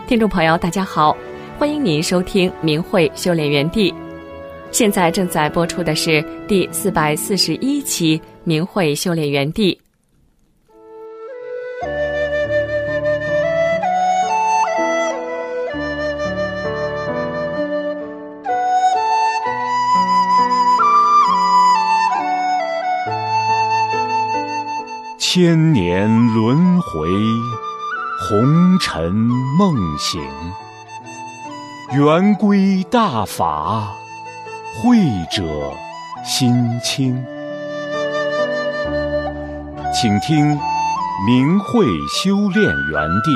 听众朋友大家好，欢迎您收听明慧修炼园地。现在正在播出的是第441期明慧修炼园地。 千年轮回，红尘梦醒，圆归大法，慧者心清。请听明慧修炼园地。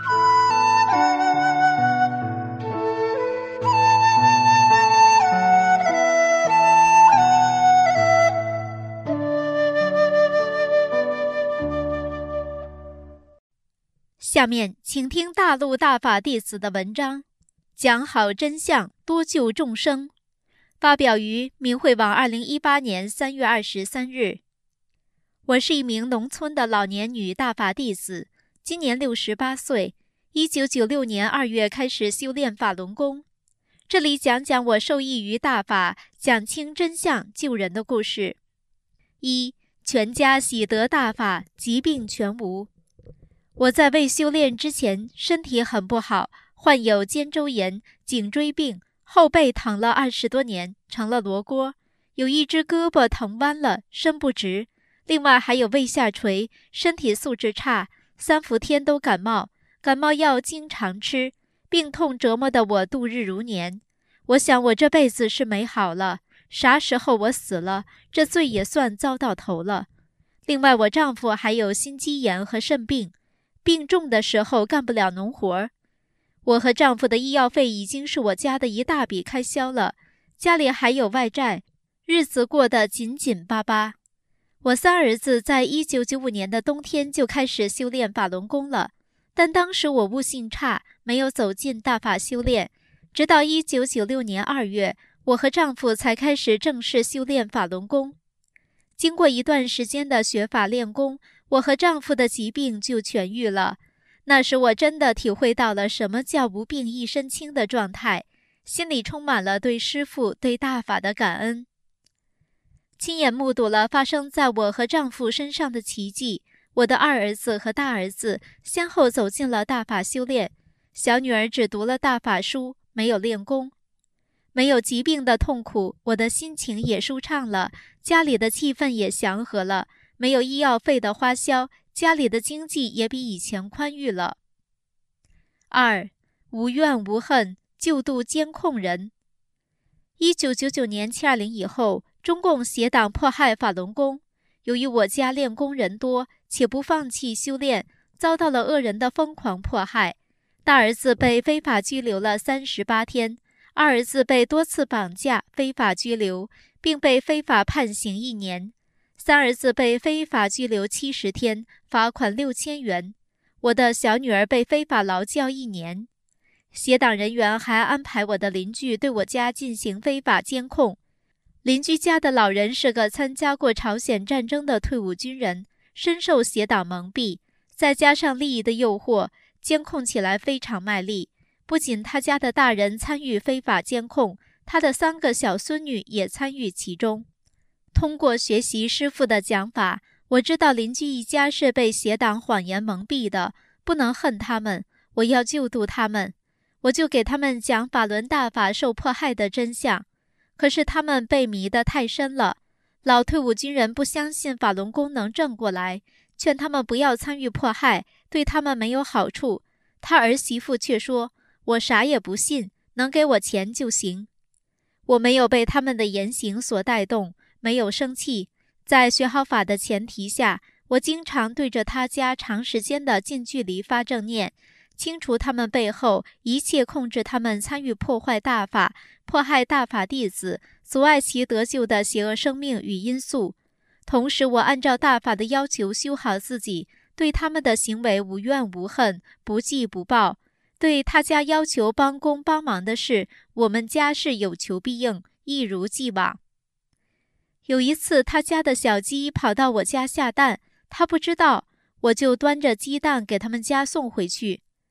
下面请听大陆大法弟子的文章，讲好真相，多救众生，发表于明慧网2018年3月23日。我是一名农村的老年女大法弟子，今年68岁，1996年2月开始修炼法轮功。这里讲讲我受益于大法，讲清真相救人的故事。一，全家喜得大法，疾病全无。我在未修炼之前，身体很不好，患有肩周炎、颈椎病，后背疼了20多年，成了罗锅，有一只胳膊疼弯了，伸不直，另外还有胃下垂，身体素质差，3伏天都感冒，感冒药经常吃，病痛折磨得我度日如年。我想我这辈子是没好了，啥时候我死了，这罪也算遭到头了。另外我丈夫还有心肌炎和肾病，病重的时候干不了农活，我和丈夫的医药费已经是我家的一大笔开销了，家里还有外债，日子过得紧紧巴巴。我3儿子在1995年的冬天就开始修炼法轮功了，但当时我悟性差，没有走进大法修炼，直到1996年2月，我和丈夫才开始正式修炼法轮功。经过一段时间的学法练功，我和丈夫的疾病就痊愈了。那时我真的体会到了什么叫无病一身轻的状态，心里充满了对师父、对大法的感恩。亲眼目睹了发生在我和丈夫身上的奇迹，我的2儿子和大儿子先后走进了大法修炼，小女儿只读了大法书，没有练功。没有疾病的痛苦，我的心情也舒畅了，家里的气氛也祥和了，没有医药费的花销，家里的经济也比以前宽裕了。2. 无怨无恨，救度监控人。1999年720以后，中共邪党迫害法轮功，由于我家练功人多，且不放弃修炼，遭到了恶人的疯狂迫害。大儿子被非法拘留了38天，2儿子被多次绑架、非法拘留，并被非法判刑1年。3儿子被非法拘留70天，罚款6000元。我的小女儿被非法劳教1年。邪党人员还安排我的邻居对我家进行非法监控。邻居家的老人是个参加过朝鲜战争的退伍军人，深受邪党蒙蔽，再加上利益的诱惑，监控起来非常卖力。不仅他家的大人参与非法监控，他的3个小孙女也参与其中。通过学习师父的讲法，我知道邻居一家是被邪党谎言蒙蔽的，不能恨他们，我要救度他们。我就给他们讲法轮大法受迫害的真相，可是他们被迷得太深了。老退伍军人不相信法轮功能正过来，劝他们不要参与迫害，对他们没有好处。他儿媳妇却说，我啥也不信，能给我钱就行。我没有被他们的言行所带动，没有生气，在学好法的前提下，我经常对着他家长时间的近距离发正念，清除他们背后一切控制他们参与破坏大法、迫害大法弟子、阻碍其得救的邪恶生命与因素。同时我按照大法的要求修好自己，对他们的行为无怨无恨，不记不报。对他家要求帮工帮忙的事，我们家是有求必应，一如既往。有一次他家的小鸡跑到我家下蛋，他不知道，我就端着鸡蛋给他们家送回去。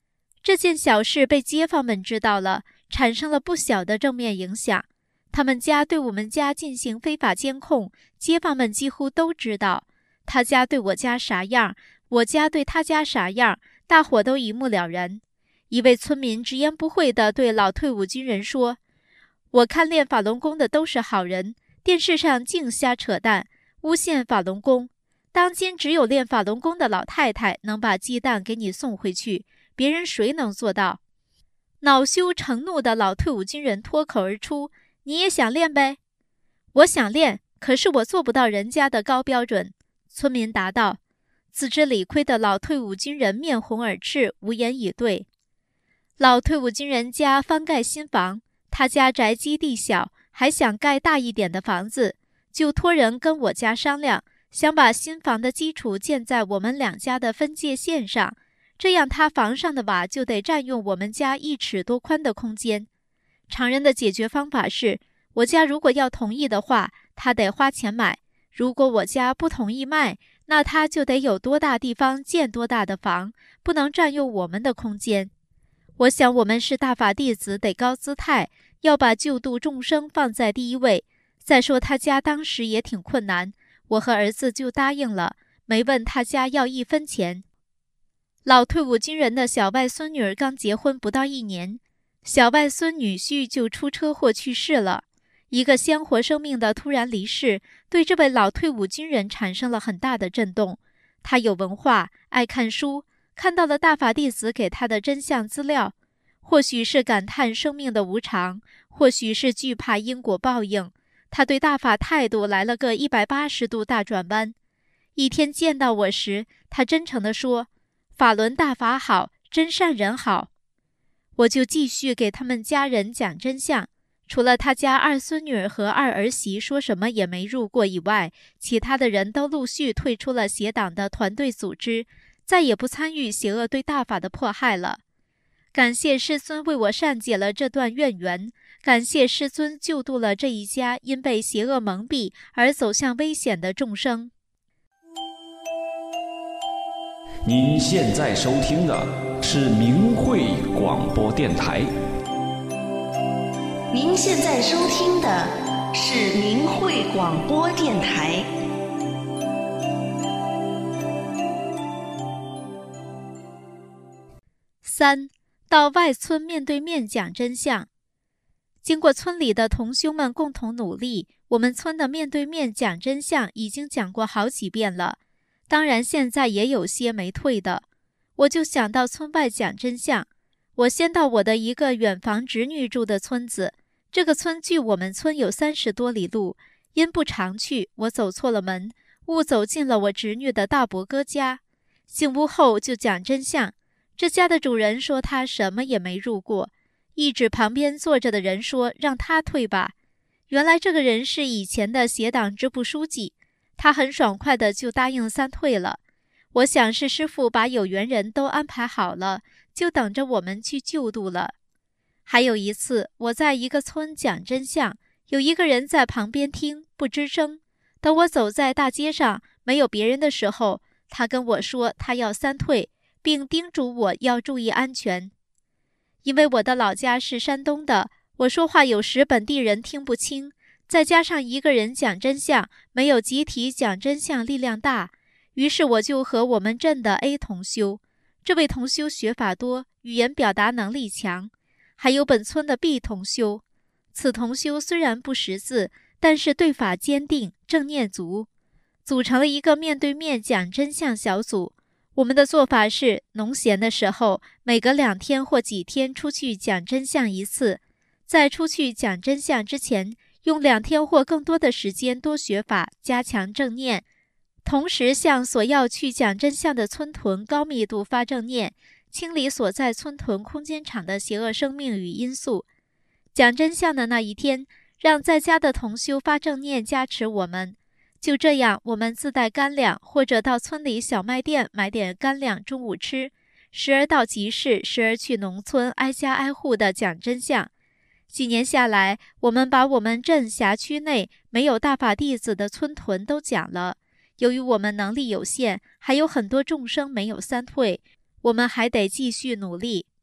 这件小事被街坊们知道了，产生了不小的正面影响。他们家对我们家进行非法监控，街坊们几乎都知道他家对我家啥样，我家对他家啥样，大伙都一目了然。一位村民直言不讳地对老退伍军人说：“我看练法轮功的都是好人，电视上净瞎扯淡，诬陷法轮功。当今只有练法轮功的老太太能把鸡蛋给你送回去，别人谁能做到？”恼羞成怒的老退伍军人脱口而出：“你也想练呗？”“我想练，可是我做不到人家的高标准。”村民答道。自知理亏的老退伍军人面红耳赤，无言以对。老退伍军人家翻盖新房，他家宅基地小，还想盖大一点的房子，就托人跟我家商量，想把新房的基础建在我们两家的分界线上，这样他房上的瓦就得占用我们家1尺多宽的空间。常人的解决方法是，我家如果要同意的话，他得花钱买；如果我家不同意卖，那他就得有多大地方建多大的房，不能占用我们的空间。我想我们是大法弟子，得高姿态，要把救度众生放在第一位。再说他家当时也挺困难，我和儿子就答应了，没问他家要1分钱。老退伍军人的小外孙女儿刚结婚不到1年，小外孙女婿就出车祸去世了。一个鲜活生命的突然离世，对这位老退伍军人产生了很大的震动。他有文化，爱看书，看到了大法弟子给他的真相资料，或许是感叹生命的无常，或许是惧怕因果报应，他对大法态度来了个180度大转弯。一天见到我时，他真诚地说：“法轮大法好，真善人好。”我就继续给他们家人讲真相。除了他家2孙女和2儿媳说什么也没入过以外，其他的人都陆续退出了邪党的团队组织，再也不参与邪恶对大法的迫害了。感谢师尊为我善解了这段怨缘，感谢师尊救度了这一家因被邪恶蒙蔽而走向危险的众生。 您现在收听的是明慧广播电台。 您现在收听的是明慧广播电台。 3. 到外村面对面讲真相。经过村里的同修们共同努力，我们村的面对面讲真相已经讲过好几遍了。当然现在也有些没退的。我就想到村外讲真相。我先到我的一个远房侄女住的村子，这个村距我们村有30多里路，因不常去，我走错了门，误走进了我侄女的大伯哥家。进屋后就讲真相，这家的主人说他什么也没入过，一指旁边坐着的人说让他退吧。原来这个人是以前的邪党支部书记，他很爽快的就答应3退了。我想是师父把有缘人都安排好了，就等着我们去救度了。还有一次，我在一个村讲真相，有一个人在旁边听，不吱声。等我走在大街上，没有别人的时候，他跟我说他要3退，并叮嘱我要注意安全。因为我的老家是山东的，我说话有时本地人听不清，再加上一个人讲真相，没有集体讲真相力量大，于是我就和我们镇的 A 同修，这位同修学法多，语言表达能力强，还有本村的 B 同修。此同修虽然不识字，但是对法坚定，正念足，组成了一个面对面讲真相小组。我们的做法是，农闲的时候，每隔2天或几天出去讲真相一次，在出去讲真相之前，用2天或更多的时间多学法，加强正念，同时向所要去讲真相的村屯高密度发正念，清理所在村屯空间场的邪恶生命与因素。讲真相的那一天，让在家的同修发正念加持我们。就这样，我们自带干粮，或者到村里小卖店买点干粮中午吃，时而到集市，时而去农村挨家挨户的讲真相。几年下来，我们把我们镇辖区内没有大法弟子的村屯都讲了。由于我们能力有限，还有很多众生没有3退，我们还得继续努力。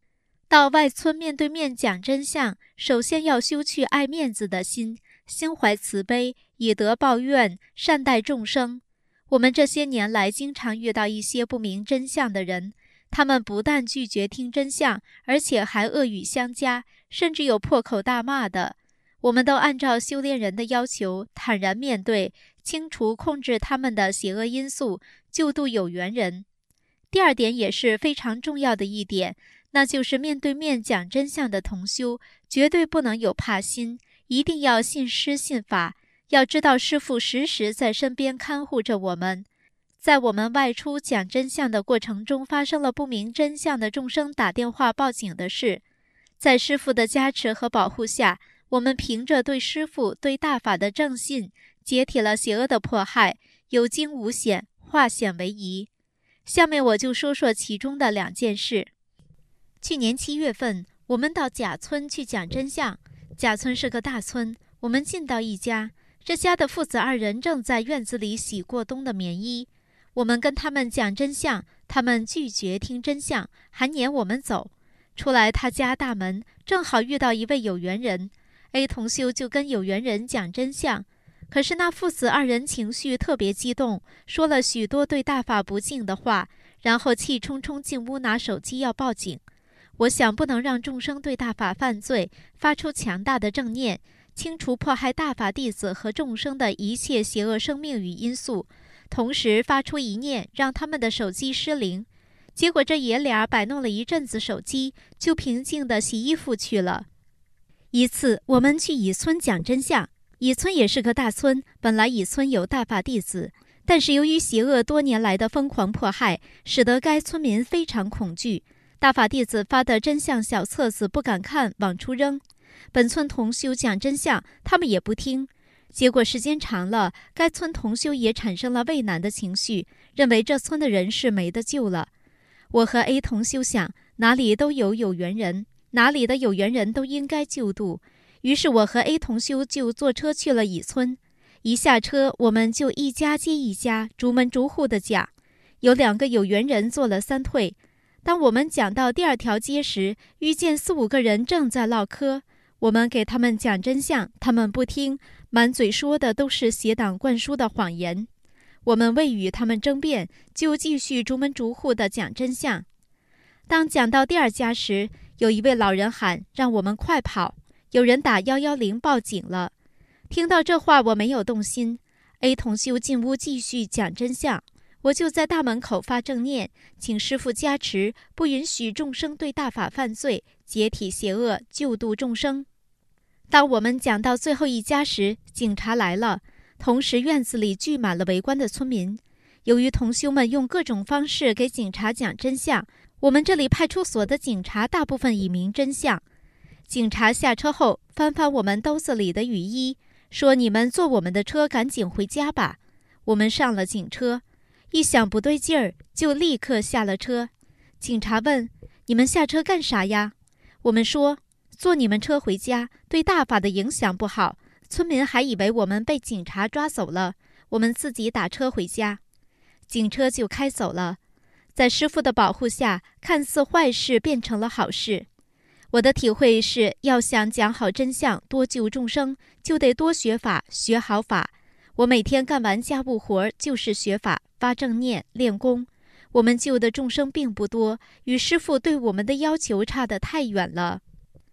到外村面对面讲真相，首先要修去爱面子的心，心怀慈悲，以德报怨，善待众生。我们这些年来经常遇到一些不明真相的人，他们不但拒绝听真相，而且还恶语相加，甚至有破口大骂的。我们都按照修炼人的要求，坦然面对，清除控制他们的邪恶因素，救度有缘人。第二点也是非常重要的一点，那就是面对面讲真相的同修，绝对不能有怕心，一定要信师信法，要知道师父时时在身边看护着我们。在我们外出讲真相的过程中，发生了不明真相的众生打电话报警的事，在师父的加持和保护下，我们凭着对师父对大法的正信，解体了邪恶的迫害，有惊无险，化险为夷。下面我就说说其中的2件事。去年7月份，我们到甲村去讲真相。甲村是个大村，我们进到一家，这家的父子2人正在院子里洗过冬的棉衣。我们跟他们讲真相，他们拒绝听真相，还撵我们走。出来他家大门，正好遇到一位有缘人， A 同修就跟有缘人讲真相。可是那父子2人情绪特别激动，说了许多对大法不敬的话，然后气冲冲进屋拿手机要报警。我想不能让众生对大法犯罪，发出强大的正念，清除迫害大法弟子和众生的一切邪恶生命与因素，同时发出一念，让他们的手机失灵。结果这爷俩摆弄了一阵子手机，就平静地洗衣服去了。一次我们去乙村讲真相，乙村也是个大村，本来乙村有大法弟子，但是由于邪恶多年来的疯狂迫害，使得该村民非常恐惧。大法弟子发的真相小册子不敢看，往出扔。本村同修讲真相，他们也不听。结果时间长了，该村同修也产生了畏难的情绪，认为这村的人是没得救了。我和 A 同修想，哪里都有有缘人，哪里的有缘人都应该救度。于是我和 A 同修就坐车去了乙村。一下车，我们就一家接一家，逐门逐户的讲。有2个有缘人做了3退。当我们讲到第2条街时，遇见4、5个人正在唠嗑。我们给他们讲真相，他们不听，满嘴说的都是邪党灌输的谎言。我们未与他们争辩，就继续逐门逐户的讲真相。当讲到第2家时，有一位老人喊让我们快跑，有人打110报警了。听到这话，我没有动心。A 同修进屋继续讲真相，我就在大门口发正念，请师父加持，不允许众生对大法犯罪，解体邪恶，救度众生。当我们讲到最后一家时，警察来了，同时院子里聚满了围观的村民。由于同修们用各种方式给警察讲真相，我们这里派出所的警察大部分已明真相。警察下车后，翻翻我们兜子里的雨衣，说你们坐我们的车赶紧回家吧。我们上了警车，一想不对劲儿，就立刻下了车。警察问，你们下车干啥呀？我们说，坐你们车回家对大法的影响不好，村民还以为我们被警察抓走了，我们自己打车回家。警车就开走了。在师父的保护下，看似坏事变成了好事。我的体会是，要想讲好真相，多救众生，就得多学法，学好法。我每天干完家务活就是学法，发正念，练功。我们救的众生并不多，与师父对我们的要求差得太远了。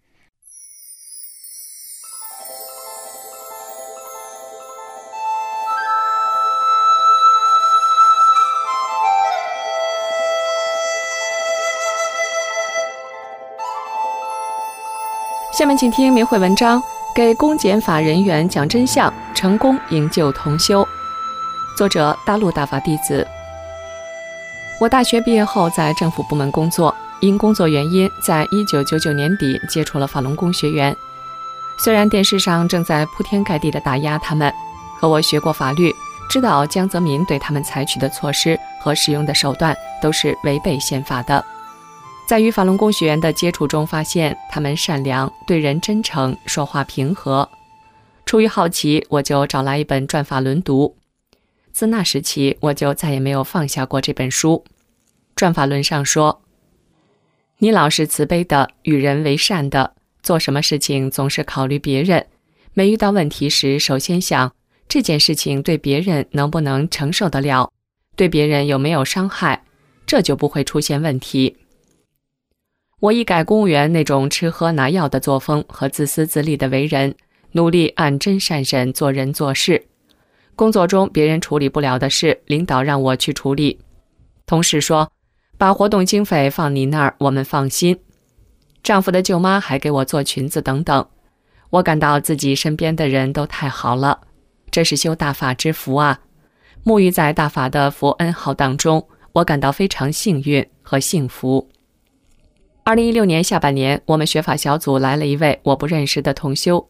下面请听明慧文章，给公检法人员讲真相，成功营救同修。作者大陆大法弟子。我大学毕业后在政府部门工作，因工作原因，在1999年底接触了法轮功学员。虽然电视上正在铺天盖地地打压他们，可我学过法律，知道江泽民对他们采取的措施和使用的手段都是违背宪法的。在与法轮功学员的接触中发现，他们善良，对人真诚，说话平和。出于好奇，我就找来一本《转法轮》读。自那时起，我就再也没有放下过这本书。《转法轮》上说， 你老是慈悲的，与人为善的，做什么事情总是考虑别人，没遇到问题时首先想这件事情对别人能不能承受得了，对别人有没有伤害，这就不会出现问题。我一改公务员那种吃喝拿药的作风和自私自利的为人，努力按真善忍做人做事。工作中别人处理不了的事，领导让我去处理。同事说，把活动经费放你那儿，我们放心。丈夫的舅妈还给我做裙子等等。我感到自己身边的人都太好了，这是修大法之福啊！沐浴在大法的福恩浩荡中，我感到非常幸运和幸福。2016年下半年，我们学法小组来了一位我不认识的同修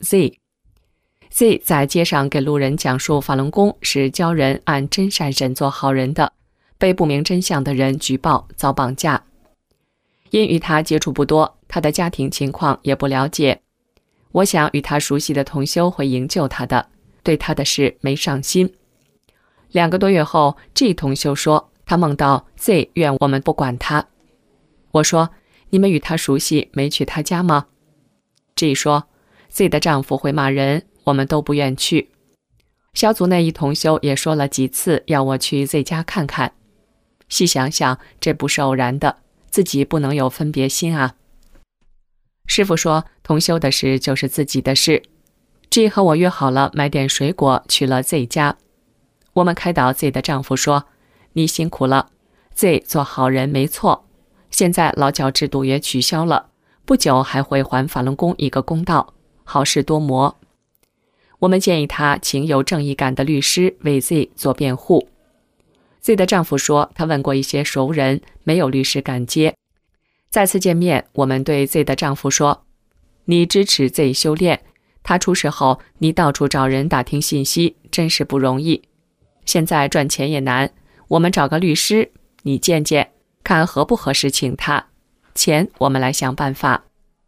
Z 在街上给路人讲述法轮功是教人按真善忍做好人的，被不明真相的人举报遭绑架。因与他接触不多，他的家庭情况也不了解，我想与他熟悉的同修会营救他的，对他的事没上心。2个多月后，G 同修说他梦到 Z 愿我们不管他。我说，你们与他熟悉，没去他家吗？ G 说 Z 的丈夫会骂人，我们都不愿去。小组内一同修也说了几次要我去 Z 家看看。细想想，这不是偶然的，自己不能有分别心啊。师父说，同修的事就是自己的事。G 和我约好了买点水果，去了 Z 家。我们开导 Z 的丈夫说，你辛苦了， Z 做好人没错，现在劳教制度也取消了，不久还会还法轮功一个公道，好事多磨。我们建议他请有正义感的律师为 Z 做辩护。Z 的丈夫说，他问过一些熟人，没有律师敢接。再次见面，我们对 Z 的丈夫说，你支持 Z 修炼，他出事后你到处找人打听信息，真是不容易。现在赚钱也难，我们找个律师，你见见，看合不合适请他，钱我们来想办法。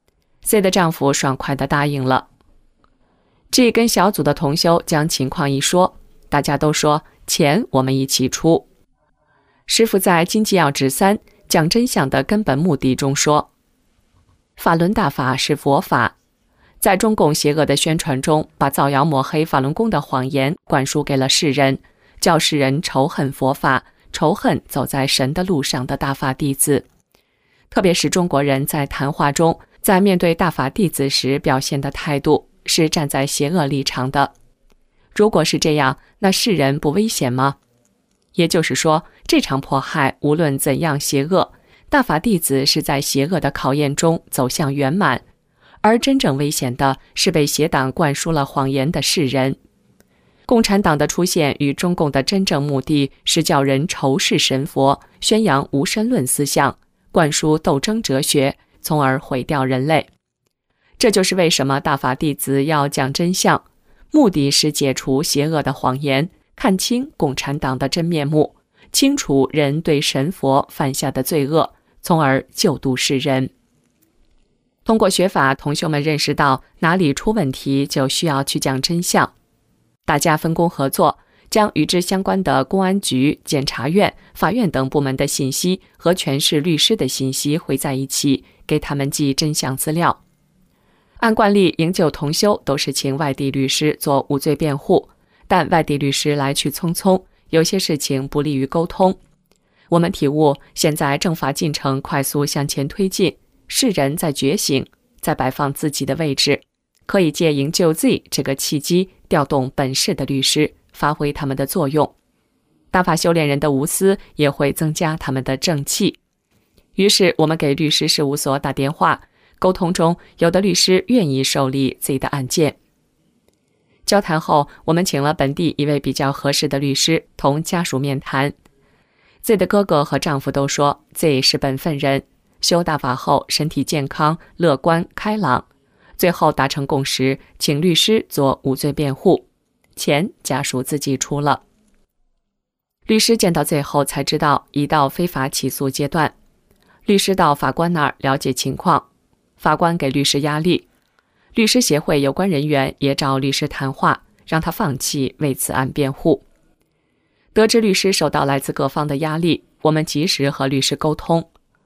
Z 的丈夫爽快地答应了。G 跟小组的同修将情况一说，大家都说钱我们一起出。师父在《经济要旨3讲真相的根本目的中说，法轮大法是佛法，在中共邪恶的宣传中，把造谣抹黑法轮功的谎言灌输给了世人，叫世人仇恨佛法，仇恨走在神的路上的大法弟子。特别是中国人在谈话中，在面对大法弟子时表现的态度是站在邪恶立场的。如果是这样，那世人不危险吗？也就是说，这场迫害无论怎样邪恶，大法弟子是在邪恶的考验中走向圆满，而真正危险的是被邪党灌输了谎言的世人。共产党的出现与中共的真正目的是叫人仇视神佛，宣扬无神论思想，灌输斗争哲学，从而毁掉人类。这就是为什么大法弟子要讲真相，目的是解除邪恶的谎言，看清共产党的真面目，清除人对神佛犯下的罪恶，从而救度世人。通过学法，同学们认识到哪里出问题就需要去讲真相。大家分工合作，将与之相关的公安局、检察院、法院等部门的信息和全市律师的信息汇在一起，给他们寄真相资料。按惯例，营救同修都是请外地律师做无罪辩护，但外地律师来去匆匆，有些事情不利于沟通。我们体悟，现在政法进程快速向前推进，世人在觉醒，在摆放自己的位置，可以借营救 Z 这个契机，调动本市的律师，发挥他们的作用。大法修炼人的无私也会增加他们的正气。于是我们给律师事务所打电话，沟通中有的律师愿意受理 Z 的案件。交谈后，我们请了本地一位比较合适的律师同家属面谈。Z 的哥哥和丈夫都说 Z 是本分人，修大法后身体健康、乐观、开朗。最后达成共识，请律师做无罪辩护，钱家属自己出了。律师见到最后才知道已到非法起诉阶段。律师到法官那儿了解情况，法官给律师压力，律师协会有关人员也找律师谈话，让他放弃为此案辩护。得知律师受到来自各方的压力，我们及时和律师沟通。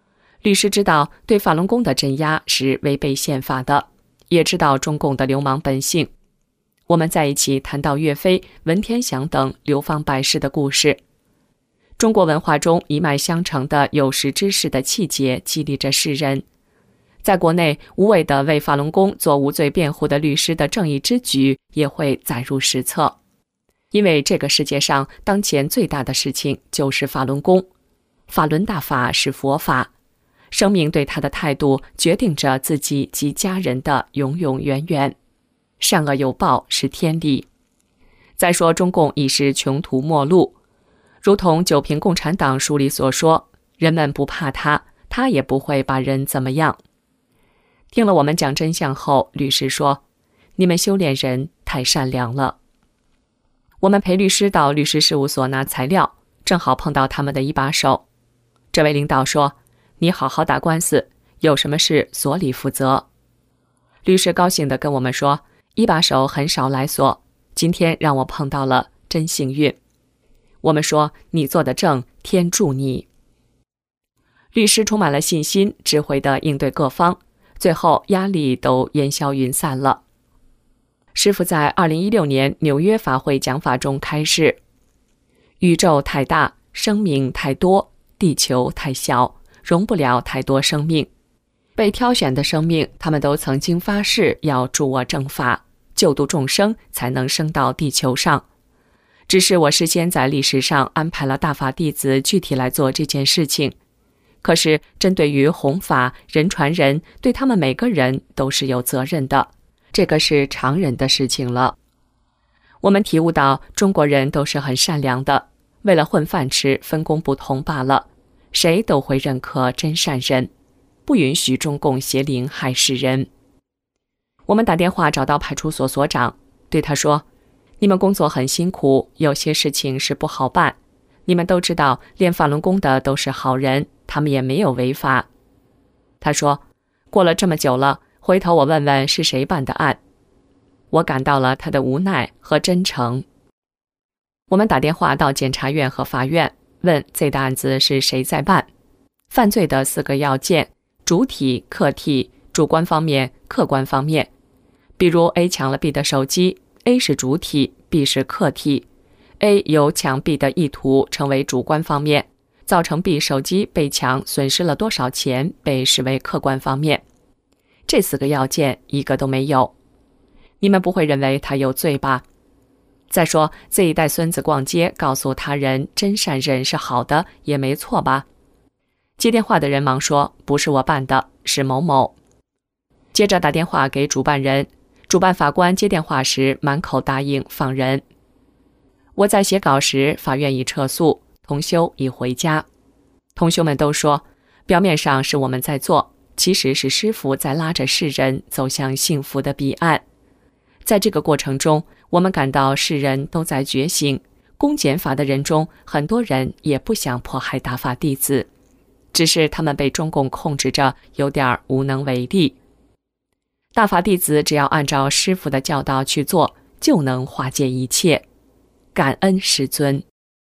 律师知道对法轮功的镇压是违背宪法的，也知道中共的流氓本性。我们在一起谈到岳飞、文天祥等流芳百世的故事。中国文化中一脉相承的有识之士的气节激励着世人。在国内，无谓的为法轮功做无罪辩护的律师的正义之举也会载入史册。因为这个世界上当前最大的事情就是法轮功。法轮大法是佛法，生命对他的态度决定着自己及家人的永永远远。善恶有报是天理。再说中共已是穷途末路，如同九评共产党书里所说，人们不怕他，他也不会把人怎么样。听了我们讲真相后，律师说，你们修炼人太善良了。我们陪律师到律师事务所拿材料，正好碰到他们的一把手。这位领导说，你好好打官司，有什么事所里负责。律师高兴地跟我们说，一把手很少来所，今天让我碰到了，真幸运。我们说，你做得正，天助你。律师充满了信心，智慧地应对各方，最后压力都烟消云散了。师父在2016年纽约法会讲法中开示，宇宙太大，生命太多，地球太小，容不了太多生命。被挑选的生命，他们都曾经发誓要助我正法，救度众生，才能升到地球上。只是我事先在历史上安排了大法弟子具体来做这件事情。可是针对于弘法、人传人，对他们每个人都是有责任的，这个是常人的事情了。我们体悟到中国人都是很善良的，为了混饭吃，分工不同罢了，谁都会认可真善人，不允许中共邪灵害世人。我们打电话找到派出所所长，对他说，你们工作很辛苦，有些事情是不好办，你们都知道练法轮功的都是好人，他们也没有违法。他说，过了这么久了，回头我问问是谁办的案。我感到了他的无奈和真诚。我们打电话到检察院和法院，问这的案子是谁在办。犯罪的4个要件，主体、客体、主观方面、客观方面。比如 A 抢了 B 的手机， A 是主体， B 是客体。 A 有抢 B 的意图，成为主观方面，造成 B 手机被抢损失了多少钱，被视为客观方面。这4个要件一个都没有。你们不会认为他有罪吧？再说这一带孙子逛街，告诉他人真善人是好的，也没错吧？接电话的人忙说，不是我办的，是某某。接着打电话给主办人，主办法官接电话时满口答应放人。我在写稿时，法院已撤诉，同修已回家。同修们都说，表面上是我们在做，其实是师父在拉着世人走向幸福的彼岸。在这个过程中，我们感到世人都在觉醒，公检法的人中，很多人也不想迫害大法弟子，只是他们被中共控制着，有点无能为力。大法弟子只要按照师父的教导去做，就能化解一切。感恩师尊。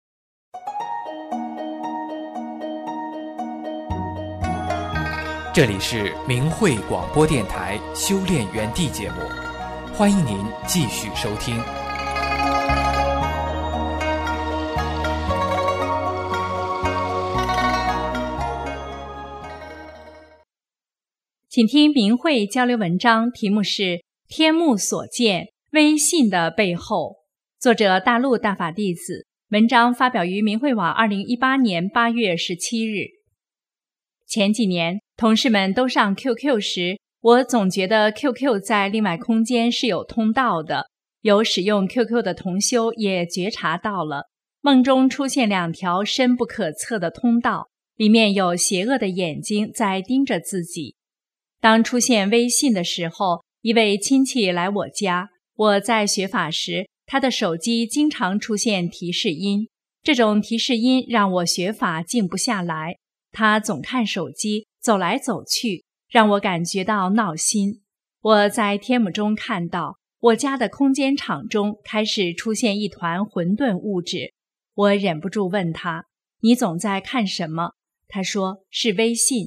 这里是明慧广播电台修炼园地节目，欢迎您继续收听。 请听明慧交流文章，题目是《天目所见：微信的背后》，作者大陆大法弟子，文章发表于明慧网2018年8月17日。前几年同事们都上 QQ 时，我总觉得 QQ 在另外空间是有通道的，有使用 QQ 的同修也觉察到了，梦中出现2条深不可测的通道，里面有邪恶的眼睛在盯着自己。当出现微信的时候，一位亲戚来我家，我在学法时，他的手机经常出现提示音，这种提示音让我学法静不下来，他总看手机，走来走去，让我感觉到闹心。我在天幕中看到，我家的空间场中开始出现一团混沌物质，我忍不住问他，你总在看什么？他说是微信。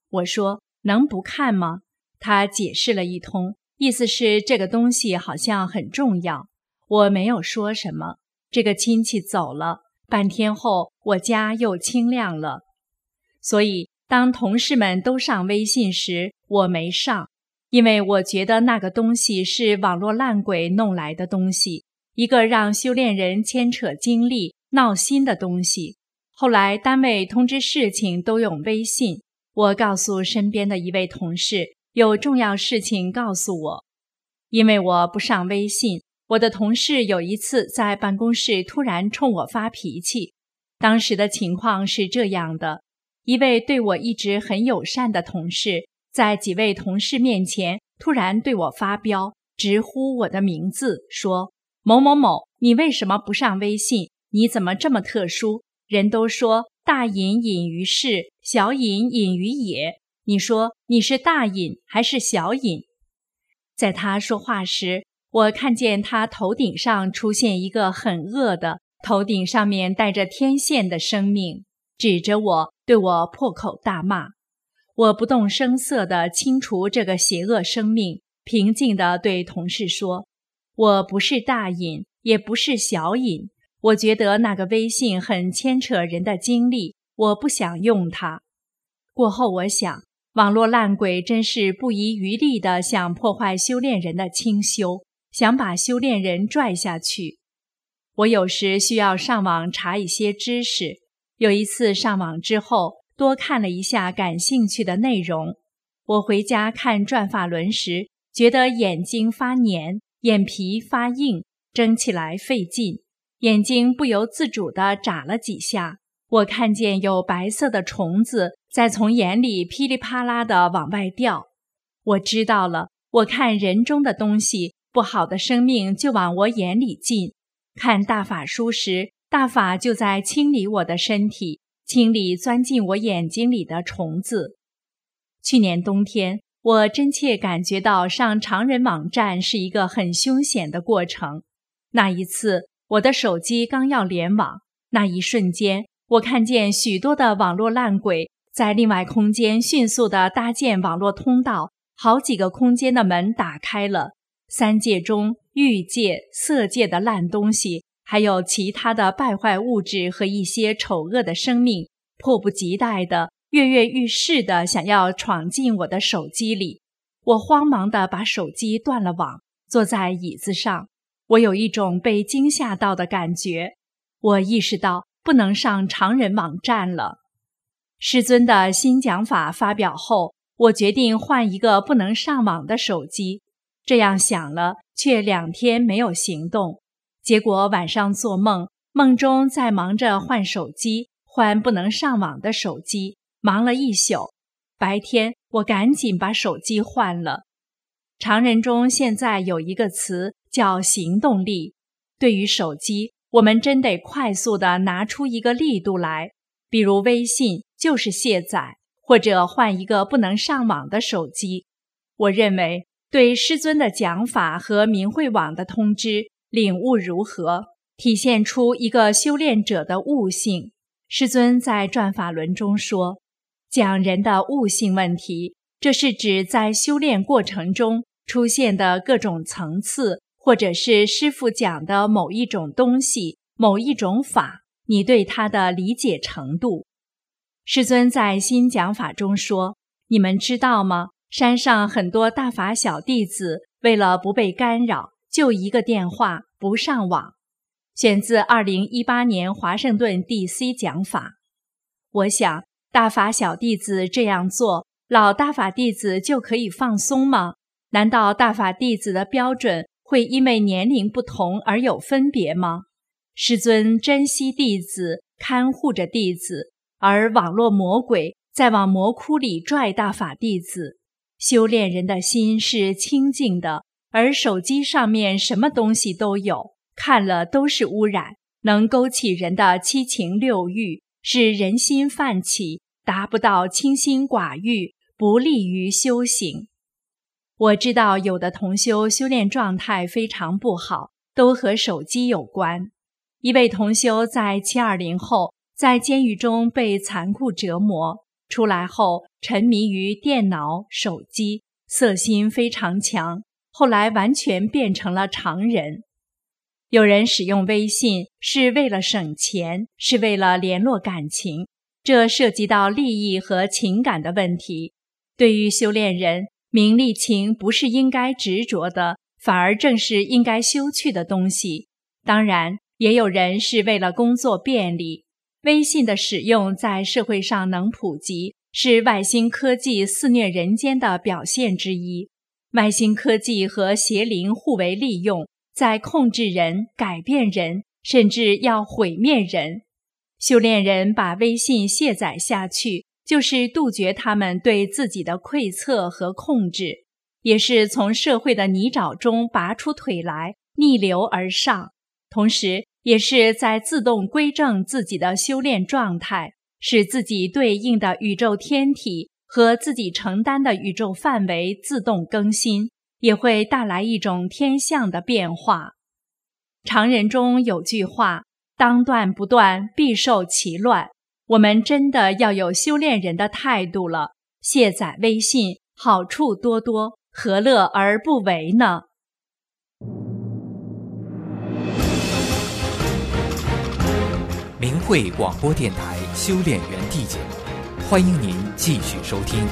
我说：能不看吗？他解释了一通，意思是这个东西好像很重要。我没有说什么。这个亲戚走了，半天后我家又清亮了。所以当同事们都上微信时，我没上，因为我觉得那个东西是网络烂鬼弄来的东西，一个让修炼人牵扯精力闹心的东西。后来单位通知事情都用微信，我告诉身边的一位同事，有重要事情告诉我。因为我不上微信，我的同事有一次在办公室突然冲我发脾气。当时的情况是这样的，一位对我一直很友善的同事，在几位同事面前突然对我发飙，直呼我的名字，说：某某某，你为什么不上微信？你怎么这么特殊？人都说大隐隐于市，小隐隐于野，你说你是大隐还是小隐？在他说话时，我看见他头顶上出现一个很恶的，头顶上面带着天线的生命，指着我，对我破口大骂。我不动声色地清除这个邪恶生命，平静地对同事说：我不是大隐，也不是小隐，我觉得那个微信很牵扯人的精力，我不想用它。过后我想，网络烂鬼真是不遗余力地想破坏修炼人的清修，想把修炼人拽下去。我有时需要上网查一些知识，有一次上网之后，多看了一下感兴趣的内容。我回家看转法轮时，觉得眼睛发黏，眼皮发硬，睁起来费劲，眼睛不由自主地眨了几下。我看见有白色的虫子在从眼里噼里啪啦地往外掉。我知道了，我看人中的东西，不好的生命就往我眼里进。看大法书时，大法就在清理我的身体，清理钻进我眼睛里的虫子。去年冬天，我真切感觉到上常人网站是一个很凶险的过程。那一次，我的手机刚要联网，那一瞬间，我看见许多的网络烂鬼在另外空间迅速地搭建网络通道，好几个空间的门打开了。三界中欲界、色界的烂东西，还有其他的败坏物质和一些丑恶的生命，迫不及待地跃跃欲试地想要闯进我的手机里。我慌忙地把手机断了网，坐在椅子上，我有一种被惊吓到的感觉。我意识到不能上常人网站了。师尊的新讲法发表后，我决定换一个不能上网的手机。这样想了，却2天没有行动。结果晚上做梦，梦中在忙着换手机，换不能上网的手机，忙了一宿。白天我赶紧把手机换了。常人中现在有一个词叫行动力，对于手机，我们真得快速地拿出一个力度来，比如微信就是卸载，或者换一个不能上网的手机。我认为对师尊的讲法和明慧网的通知领悟如何，体现出一个修炼者的悟性。师尊在转法轮中说，讲人的悟性问题，这是指在修炼过程中出现的各种层次，或者是师父讲的某一种东西、某一种法，你对它的理解程度。师尊在新讲法中说，你们知道吗？山上很多大法小弟子为了不被干扰，就一个电话不上网。选自2018年华盛顿 DC 讲法。我想，大法小弟子这样做，老大法弟子就可以放松吗？难道大法弟子的标准会因为年龄不同而有分别吗？师尊珍惜弟子，看护着弟子，而网络魔鬼在往魔窟里拽大法弟子。修炼人的心是清净的，而手机上面什么东西都有，看了都是污染，能勾起人的七情六欲，使人心泛起，达不到清心寡欲，不利于修行。我知道有的同修修炼状态非常不好，都和手机有关。一位同修在720后，在监狱中被残酷折磨， 出来后沉迷于电脑、手机，色心非常强，后来完全变成了常人。有人使用微信是为了省钱，是为了联络感情，这涉及到利益和情感的问题。对于修炼人，名利情不是应该执着的，反而正是应该修去的东西。当然，也有人是为了工作便利。微信的使用在社会上能普及，是外星科技肆虐人间的表现之一。外星科技和邪灵互为利用，在控制人、改变人，甚至要毁灭人。修炼人把微信卸载下去，就是杜绝他们对自己的窥测和控制，也是从社会的泥沼中拔出腿来，逆流而上。同时也是在自动归正自己的修炼状态，使自己对应的宇宙天体和自己承担的宇宙范围自动更新，也会带来一种天象的变化。常人中有句话，当断不断，必受其乱。我们真的要有修炼人的态度了，卸载微信，好处多多，何乐而不为呢？ 明慧广播电台修炼园地节目，欢迎您继续收听。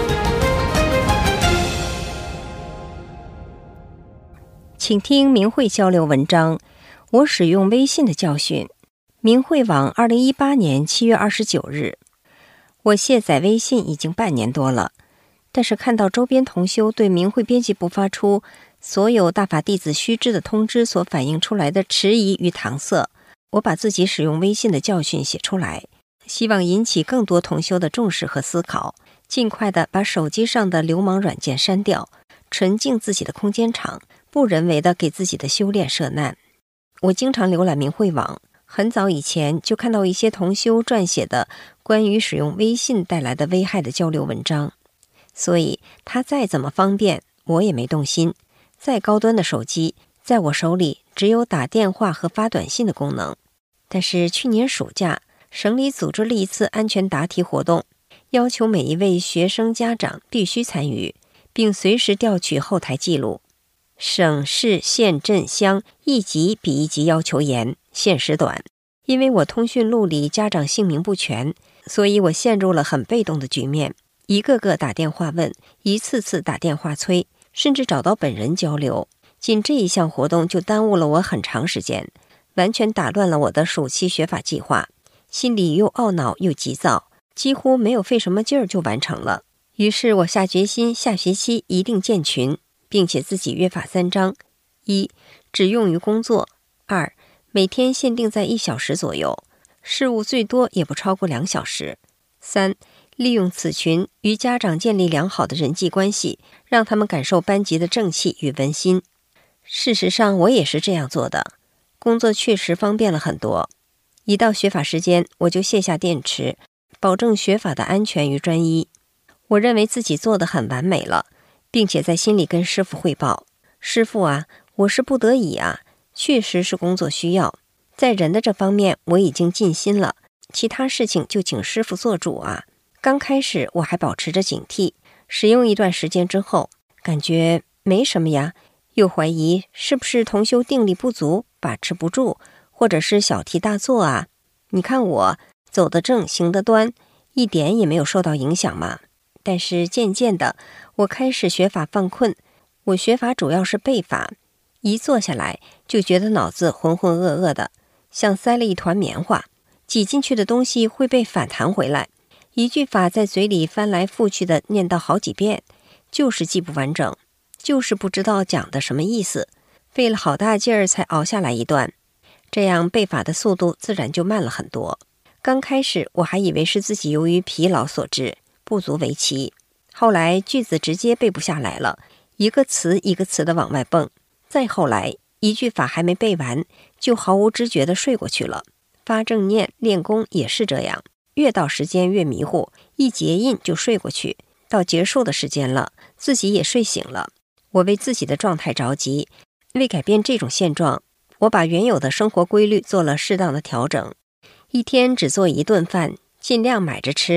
请听明慧交流文章，我使用微信的教训。明慧网2018年7月29日。我卸载微信已经半年多了，但是看到周边同修对明慧编辑部发出所有大法弟子须知的通知所反映出来的迟疑与搪塞，我把自己使用微信的教训写出来，希望引起更多同修的重视和思考，尽快的把手机上的流氓软件删掉，纯净自己的空间场，不人为的给自己的修炼设难。我经常浏览明慧网，很早以前就看到一些同修撰写的关于使用微信带来的危害的交流文章，所以它再怎么方便，我也没动心。再高端的手机，在我手里只有打电话和发短信的功能。但是去年暑假，省里组织了一次安全答题活动，要求每一位学生家长必须参与，并随时调取后台记录。省市县镇乡一级比一级要求严，限时短。因为我通讯录里家长姓名不全，所以我陷入了很被动的局面，一个个打电话问，一次次打电话催，甚至找到本人交流。仅这一项活动就耽误了我很长时间，完全打乱了我的暑期学法计划，心里又懊恼又急躁，几乎没有费什么劲儿就完成了。于是我下决心下学期一定建群，并且自己约法3章： 1. 只用于工作； 2. 每天限定在1小时左右，事务最多也不超过2小时； 3. 利用此群与家长建立良好的人际关系，让他们感受班级的正气与温馨。事实上我也是这样做的，工作确实方便了很多。一到学法时间，我就卸下电池，保证学法的安全与专一。我认为自己做得很完美了，并且在心里跟师父汇报：师父啊，我是不得已啊，确实是工作需要，在人的这方面我已经尽心了，其他事情就请师父做主啊。刚开始我还保持着警惕，使用一段时间之后，感觉没什么呀，又怀疑是不是同修定力不足，把持不住，或者是小题大做啊。你看我走得正，行得端，一点也没有受到影响嘛。但是渐渐的，我开始学法犯困。我学法主要是背法，一坐下来就觉得脑子浑浑噩噩的，像塞了一团棉花，挤进去的东西会被反弹回来，一句法在嘴里翻来覆去的念叨好几遍，就是记不完整，就是不知道讲的什么意思，费了好大劲儿才熬下来一段，这样背法的速度自然就慢了很多。刚开始我还以为是自己由于疲劳所致，不足为奇，后来句子直接背不下来了，一个词一个词的往外蹦，再后来一句法还没背完，就毫无知觉的睡过去了。发正念练功也是这样，越到时间越迷糊，一结印就睡过去，到结束的时间了，自己也睡醒了。我为自己的状态着急，为改变这种现状，我把原有的生活规律做了适当的调整，一天只做1顿饭，尽量买着吃，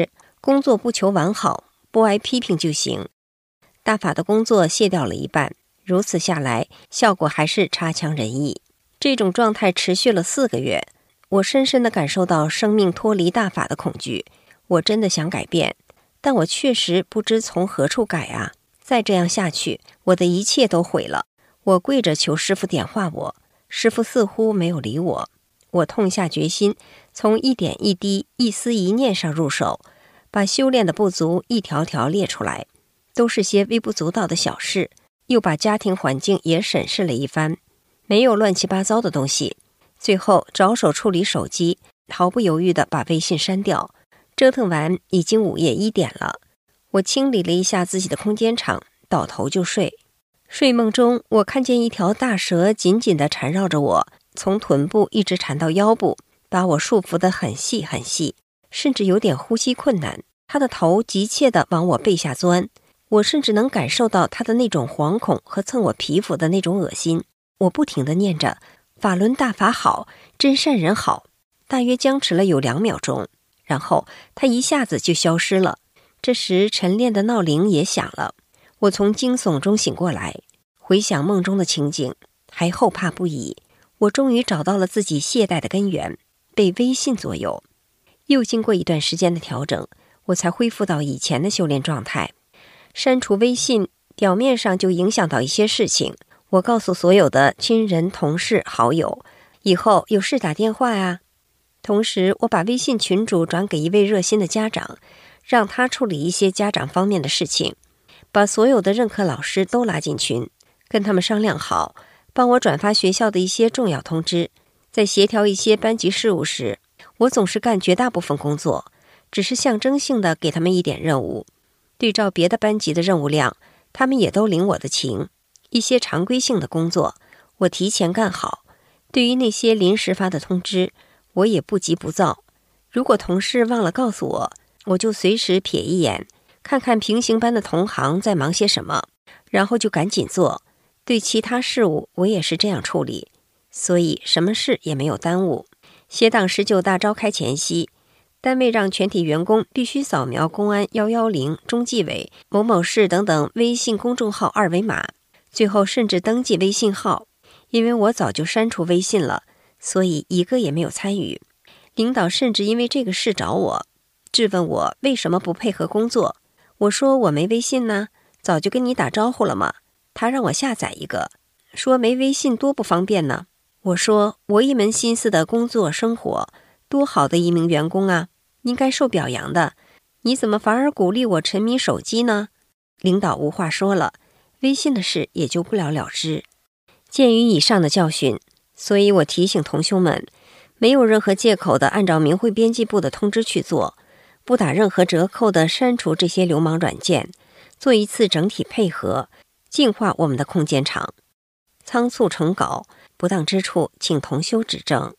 工作不求完好，不挨批评就行。大法的工作卸掉了一半，如此下来，效果还是差强人意。这种状态持续了4个月，我深深地感受到生命脱离大法的恐惧。我真的想改变，但我确实不知从何处改啊！再这样下去，我的一切都毁了。我跪着求师父点化我，师父似乎没有理我。我痛下决心，从一点一滴、一丝一念上入手，把修炼的不足一条条列出来，都是些微不足道的小事。又把家庭环境也审视了一番，没有乱七八糟的东西。最后着手处理手机，毫不犹豫地把微信删掉。折腾完已经午夜1点了，我清理了一下自己的空间场，倒头就睡。睡梦中，我看见一条大蛇紧紧地缠绕着我，从臀部一直缠到腰部，把我束缚得很细很细，甚至有点呼吸困难。它的头急切地往我背下钻，我甚至能感受到它的那种惶恐和蹭我皮肤的那种恶心。我不停地念着法轮大法好，真善人好，大约僵持了有2秒钟，然后它一下子就消失了。这时晨练的闹铃也响了，我从惊悚中醒过来，回想梦中的情景，还后怕不已。我终于找到了自己懈怠的根源，被微信左右。又经过一段时间的调整，我才恢复到以前的修炼状态。删除微信，表面上就影响到一些事情。我告诉所有的亲人、同事、好友，以后有事打电话呀。同时，我把微信群主转给一位热心的家长，让他处理一些家长方面的事情，把所有的任课老师都拉进群，跟他们商量好，帮我转发学校的一些重要通知。在协调一些班级事务时，我总是干绝大部分工作，只是象征性的给他们一点任务。对照别的班级的任务量，他们也都领我的情。一些常规性的工作，我提前干好。对于那些临时发的通知，我也不急不躁。如果同事忘了告诉我，我就随时瞥一眼，看看平行班的同行在忙些什么，然后就赶紧做。对其他事务，我也是这样处理，所以什么事也没有耽误。协党19大召开前夕，单位让全体员工必须扫描公安110、中纪委、某某市等等微信公众号2维码，最后甚至登记微信号。因为我早就删除微信了，所以一个也没有参与。领导甚至因为这个事找我，质问我为什么不配合工作。我说我没微信呢，早就跟你打招呼了嘛。他让我下载一个，说没微信多不方便呢。我说我一门心思的工作生活，多好的一名员工啊，应该受表扬的，你怎么反而鼓励我沉迷手机呢？领导无话说了，微信的事也就不了了之。鉴于以上的教训，所以我提醒同修们，没有任何借口的按照明慧编辑部的通知去做，不打任何折扣的删除这些流氓软件，做一次整体配合，净化我们的空间场。仓促成稿，不当之处请同修指正。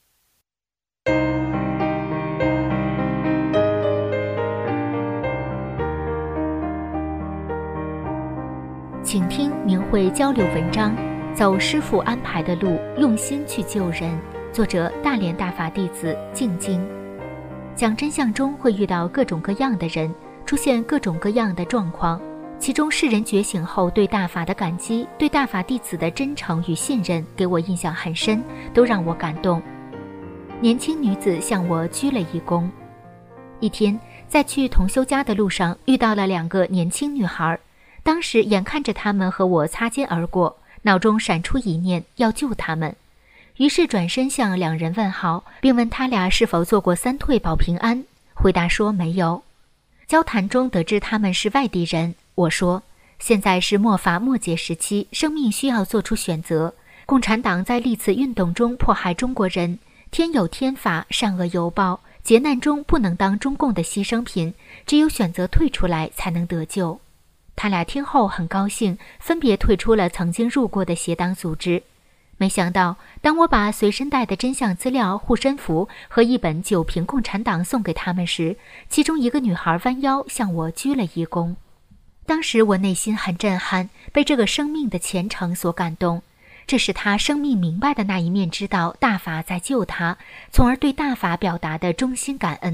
请听明慧交流文章，走师父安排的路，用心去救人。作者大连大法弟子静静。讲真相中会遇到各种各样的人，出现各种各样的状况，其中世人觉醒后对大法的感激，对大法弟子的真诚与信任给我印象很深，都让我感动。年轻女子向我鞠了一躬。一天在去同修家的路上遇到了2个年轻女孩，当时眼看着她们和我擦肩而过，脑中闪出一念要救她们，于是转身向2人问好，并问他俩是否做过3退保平安，回答说没有。交谈中得知他们是外地人，我说现在是末法末节时期，生命需要做出选择。共产党在历次运动中迫害中国人，天有天法，善恶有报，劫难中不能当中共的牺牲品，只有选择退出来才能得救。他俩听后很高兴，分别退出了曾经入过的邪党组织。没想到当我把随身带的真相资料、护身符和一本9评共产党送给他们时，其中一个女孩弯腰向我鞠了一躬。当时我内心很震撼，被这个生命的虔诚所感动。这是他生命明白的那一面知道大法在救他，从而对大法表达的衷心感恩。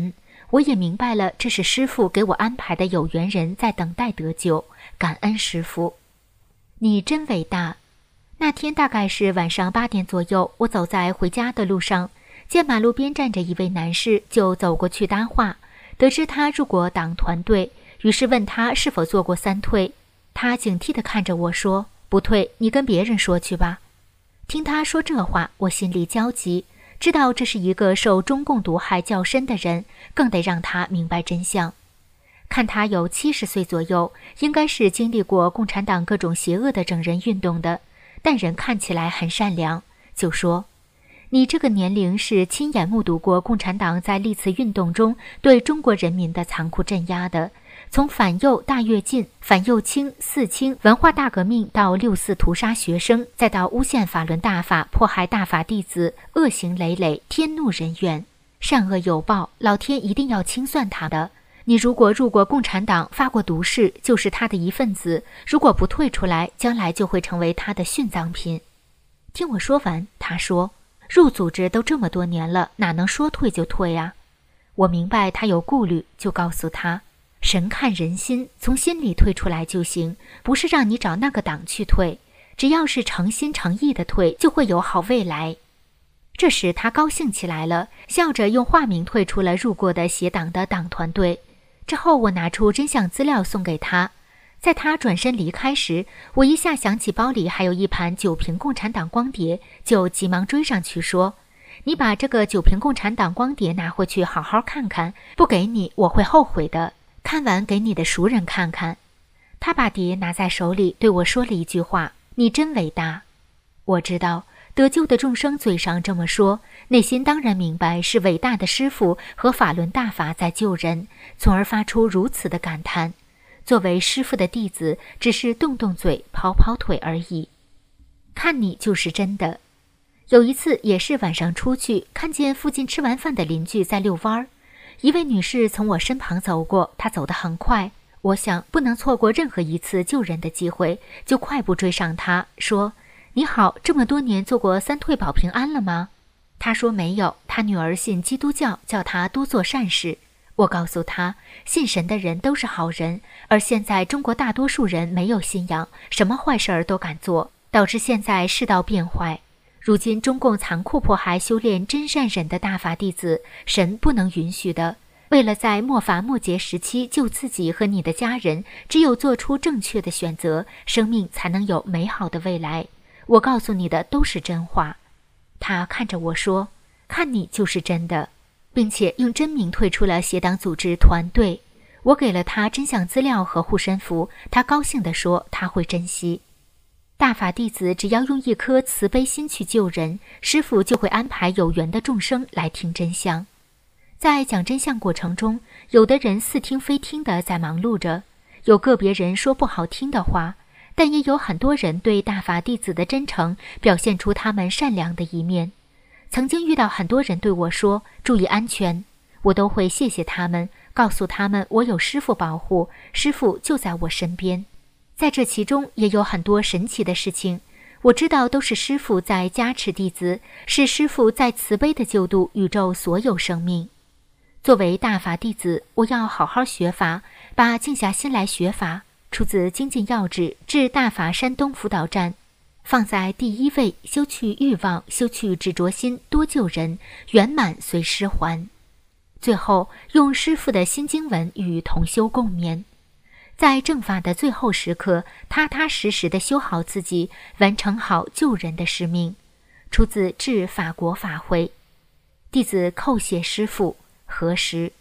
我也明白了，这是师父给我安排的有缘人在等待得救，感恩师父。你真伟大。那天大概是晚上8点左右，我走在回家的路上，见马路边站着一位男士，就走过去搭话，得知他入过党团队，于是问他是否做过3退。他警惕地看着我说，不退，你跟别人说去吧。听他说这话，我心里焦急，知道这是一个受中共毒害较深的人，更得让他明白真相。看他有70岁左右，应该是经历过共产党各种邪恶的整人运动的，但人看起来很善良，就说，你这个年龄是亲眼目睹过共产党在历次运动中对中国人民的残酷镇压的，从反右大跃进、反右倾、四清、文化大革命到6·4屠杀学生，再到诬陷法轮大法、迫害大法弟子，恶行累累，天怒人怨，善恶有报，老天一定要清算他的。你如果入过共产党，发过毒誓，就是他的一份子，如果不退出来，将来就会成为他的殉葬品。听我说完，他说，入组织都这么多年了，哪能说退就退啊？我明白他有顾虑，就告诉他，神看人心，从心里退出来就行，不是让你找那个党去退，只要是诚心诚意的退，就会有好未来。这时他高兴起来了，笑着用化名退出了入过的邪党的党团队。之后我拿出真相资料送给他，在他转身离开时，我一下想起包里还有一盘9瓶共产党光碟，就急忙追上去说，你把这个9瓶共产党光碟拿回去好好看看，不给你我会后悔的，看完给你的熟人看看。他把碟拿在手里，对我说了一句话，你真伟大。我知道得救的众生嘴上这么说，内心当然明白是伟大的师父和法轮大法在救人，从而发出如此的感叹。作为师父的弟子，只是动动嘴跑跑腿而已。看你就是真的。有一次也是晚上出去，看见附近吃完饭的邻居在遛弯儿，一位女士从我身旁走过，她走得很快，我想不能错过任何一次救人的机会，就快步追上她，说，你好，这么多年做过3退保平安了吗？他说没有，他女儿信基督教，叫他多做善事。我告诉他，信神的人都是好人，而现在中国大多数人没有信仰，什么坏事儿都敢做，导致现在世道变坏。如今中共残酷迫害修炼真善忍的大法弟子，神不能允许的。为了在末法末劫时期救自己和你的家人，只有做出正确的选择，生命才能有美好的未来。我告诉你的都是真话。他看着我说，看你就是真的，并且用真名退出了邪党组织团队。我给了他真相资料和护身符，他高兴地说他会珍惜。大法弟子只要用一颗慈悲心去救人，师父就会安排有缘的众生来听真相。在讲真相过程中，有的人似听非听的在忙碌着，有个别人说不好听的话，但也有很多人对大法弟子的真诚表现出他们善良的一面。曾经遇到很多人对我说注意安全，我都会谢谢他们，告诉他们我有师父保护，师父就在我身边。在这其中也有很多神奇的事情，我知道都是师父在加持弟子，是师父在慈悲的救度宇宙所有生命。作为大法弟子，我要好好学法，把静下心来学法，出自《精进要旨》至大法山东辅导站，放在第1位，修去欲望，修去执着心，多救人，圆满随师还。最后用师父的新经文与同修共勉，在正法的最后时刻，踏踏实实地修好自己，完成好救人的使命。出自至法国法会。弟子叩谢师父，何时。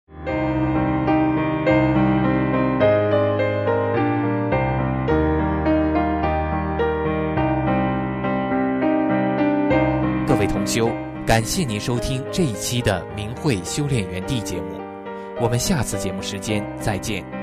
各位同修，感谢您收听这一期的明慧修炼园地节目，我们下次节目时间再见。